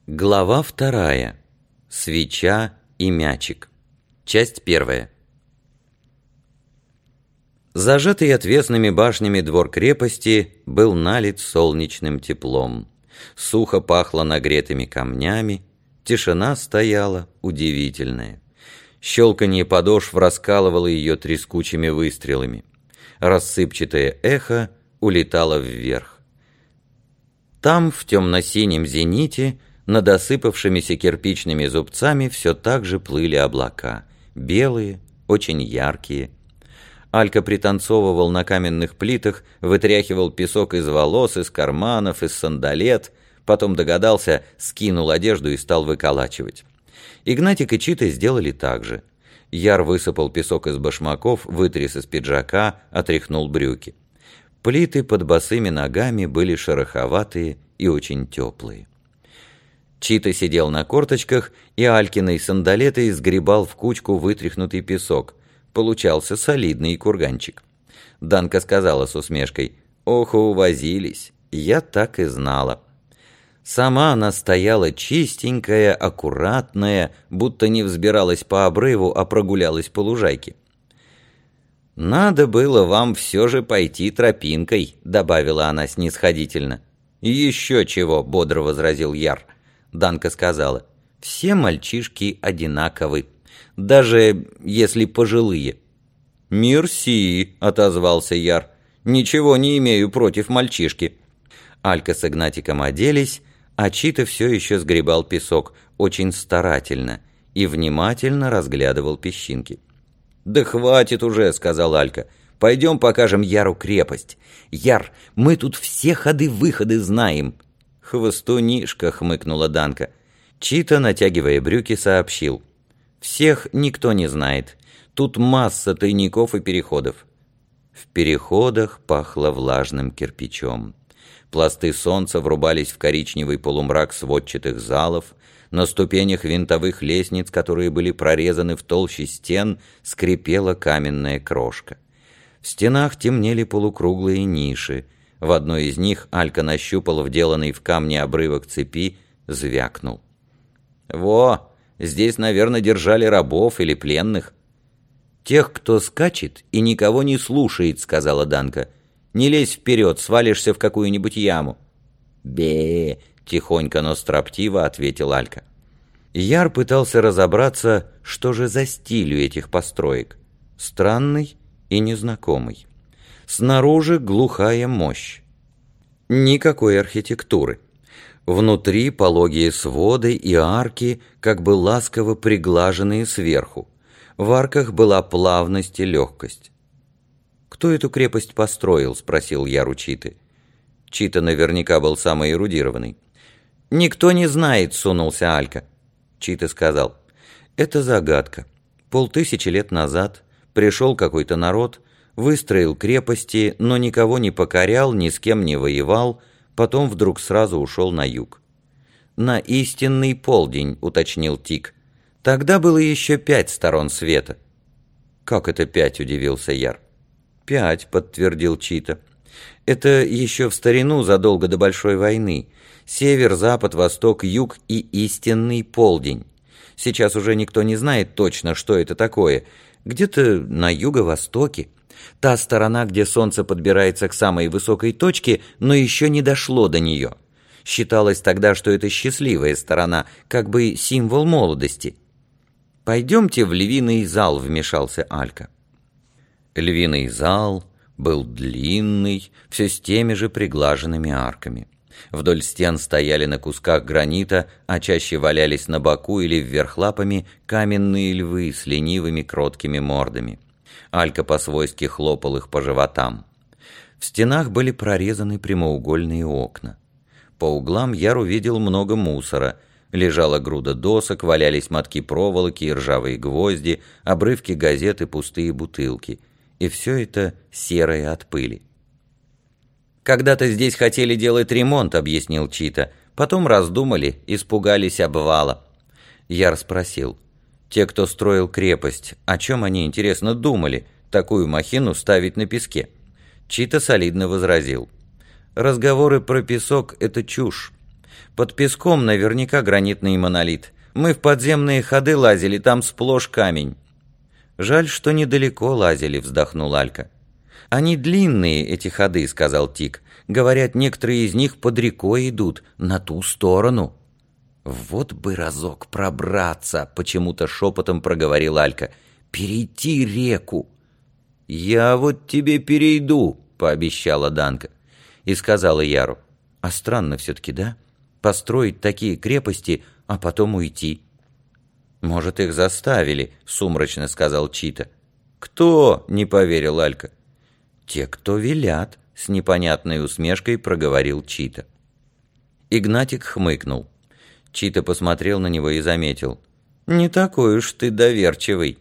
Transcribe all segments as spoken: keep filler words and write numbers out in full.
Глава вторая. Свеча и мячик. Часть первая. Зажатый отвесными башнями двор крепости был налит солнечным теплом. Сухо пахло нагретыми камнями, тишина стояла удивительная. Щелканье подошв раскалывало ее трескучими выстрелами. Рассыпчатое эхо улетало вверх. Там, в темно-синем зените, над осыпавшимися кирпичными зубцами все так же плыли облака, белые, очень яркие. Алька пританцовывал на каменных плитах, вытряхивал песок из волос, из карманов, из сандалет, потом догадался, скинул одежду и стал выколачивать. Игнатик и Чита сделали так же. Яр высыпал песок из башмаков, вытряс из пиджака, отряхнул брюки. Плиты под босыми ногами были шероховатые и очень теплые. Чита сидел на корточках и Алькиной сандалетой сгребал в кучку вытряхнутый песок. Получался солидный курганчик. Данка сказала с усмешкой: «Ох, увозились, я так и знала». Сама она стояла чистенькая, аккуратная, будто не взбиралась по обрыву, а прогулялась по лужайке. «Надо было вам все же пойти тропинкой», — добавила она снисходительно. «Еще чего», — бодро возразил Яр. Данка сказала: «Все мальчишки одинаковы, даже если пожилые». «Мерси», — отозвался Яр, — «ничего не имею против мальчишки». Алька с Игнатиком оделись, а Чита все еще сгребал песок, очень старательно, и внимательно разглядывал песчинки. «Да хватит уже», — сказал Алька, — «пойдем покажем Яру крепость. Яр, мы тут все ходы-выходы знаем». «Хвостунишка», — хмыкнула Данка. Чита, натягивая брюки, сообщил: «Всех никто не знает. Тут масса тайников и переходов». В переходах пахло влажным кирпичом. Пласты солнца врубались в коричневый полумрак сводчатых залов. На ступенях винтовых лестниц, которые были прорезаны в толще стен, скрипела каменная крошка. В стенах темнели полукруглые ниши. В одной из них Алька нащупал вделанный в камне обрывок цепи, звякнул. «Во, здесь, наверное, держали рабов или пленных». «Тех, кто скачет и никого не слушает», — сказала Данка. «Не лезь вперед, свалишься в какую-нибудь яму». «Бе!» — тихонько, но строптиво ответил Алька. Яр пытался разобраться, что же за стиль у этих построек. Странный и незнакомый. Снаружи глухая мощь. Никакой архитектуры. Внутри пологие своды и арки, как бы ласково приглаженные сверху. В арках была плавность и легкость. «Кто эту крепость построил?» — спросил Яр у Читы. Чита наверняка был самый эрудированный. «Никто не знает», — сунулся Алька. Чита сказал: «Это загадка. Полтысячи лет назад пришел какой-то народ, выстроил крепости, но никого не покорял, ни с кем не воевал, потом вдруг сразу ушел на юг». «На истинный полдень», — уточнил Тик. «Тогда было еще пять сторон света». «Как это пять?» — удивился Яр. «Пять», — подтвердил Чита. «Это еще в старину, задолго до Большой войны. Север, запад, восток, юг и истинный полдень. Сейчас уже никто не знает точно, что это такое. Где-то на юго-востоке. Та сторона, где солнце подбирается к самой высокой точке, но еще не дошло до нее. Считалось тогда, что это счастливая сторона, как бы символ молодости». «Пойдемте в львиный зал», — вмешался Алька. Львиный зал был длинный, все с теми же приглаженными арками. Вдоль стен стояли на кусках гранита, а чаще валялись на боку или вверх лапами каменные львы с ленивыми кроткими мордами. Алька по-свойски хлопал их по животам. В стенах были прорезаны прямоугольные окна. По углам Яр увидел много мусора. Лежала груда досок, валялись мотки проволоки и ржавые гвозди, обрывки газет и пустые бутылки. И все это серое от пыли. «Когда-то здесь хотели делать ремонт», — объяснил Чита. «Потом раздумали, испугались обвала». Яр спросил: «Те, кто строил крепость, о чем они, интересно, думали, такую махину ставить на песке?» Чита солидно возразил: «Разговоры про песок — это чушь. Под песком наверняка гранитный монолит. Мы в подземные ходы лазили, там сплошь камень». «Жаль, что недалеко лазили», — вздохнул Алька. «Они длинные, эти ходы», — сказал Тик. «Говорят, некоторые из них под рекой идут, на ту сторону». «Вот бы разок пробраться», — почему-то шепотом проговорил Алька. «Перейти реку». «Я вот тебе перейду», — пообещала Данка. И сказала Яру: «А странно все-таки, да? Построить такие крепости, а потом уйти». «Может, их заставили», — сумрачно сказал Чита. «Кто?» — не поверил Алька. «Те, кто велят», — с непонятной усмешкой проговорил Чита. Игнатик хмыкнул. Чита посмотрел на него и заметил: «Не такой уж ты доверчивый».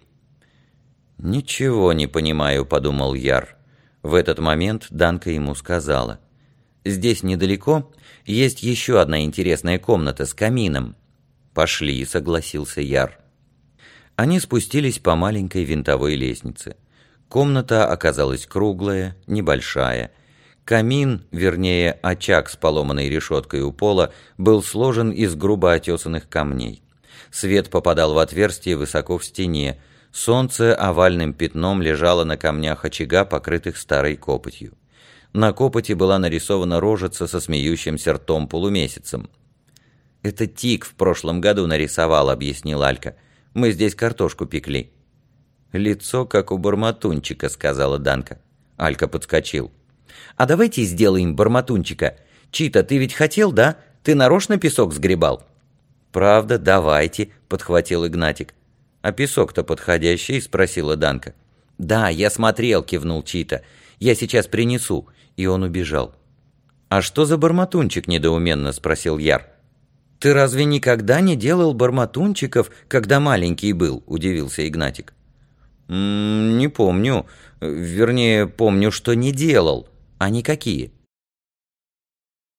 «Ничего не понимаю», — подумал Яр. В этот момент Данка ему сказала: «Здесь недалеко есть еще одна интересная комната с камином». «Пошли», — согласился Яр. Они спустились по маленькой винтовой лестнице. Комната оказалась круглая, небольшая. Камин, вернее, очаг с поломанной решеткой у пола, был сложен из грубо отесанных камней. Свет попадал в отверстие высоко в стене. Солнце овальным пятном лежало на камнях очага, покрытых старой копотью. На копоти была нарисована рожица со смеющимся ртом полумесяцем. «Это Тик в прошлом году нарисовал», — объяснил Алька. «Мы здесь картошку пекли». «Лицо, как у Барматунчика», — сказала Данка. Алька подскочил. «А давайте сделаем Барматунчика. Чита, ты ведь хотел, да? Ты нарочно песок сгребал?» «Правда, давайте», — подхватил Игнатик. «А песок-то подходящий?» — спросила Данка. «Да, я смотрел», — кивнул Чита. «Я сейчас принесу». И он убежал. «А что за Барматунчик?» — недоуменно спросил Яр. «Ты разве никогда не делал барматунчиков, когда маленький был?» — удивился Игнатик. «М-м, «Не помню. Вернее, помню, что не делал. Они какие?»